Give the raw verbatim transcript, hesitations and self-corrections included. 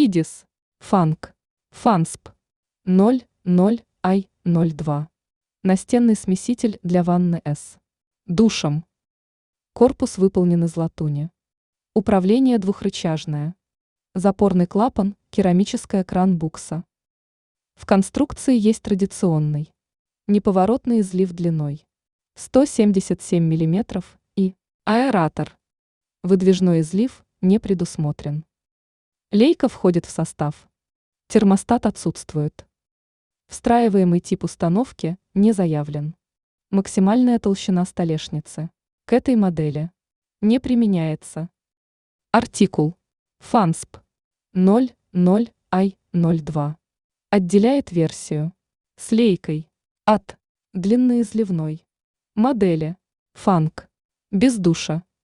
Видис, Фанк, Фансп, ноль ноль ай ноль два. Настенный смеситель для ванны С. Душем. Корпус выполнен из латуни. Управление двухрычажное. Запорный клапан, керамическая кран-букса. В конструкции есть традиционный неповоротный излив длиной сто семьдесят семь миллиметров и аэратор. Выдвижной излив не предусмотрен. Лейка входит в состав. Термостат отсутствует. Встраиваемый тип установки не заявлен. Максимальная толщина столешницы к этой модели не применяется. Артикул Фансп ноль ноль ай ноль два отделяет версию с лейкой от длинноизливной модели Фанк без душа.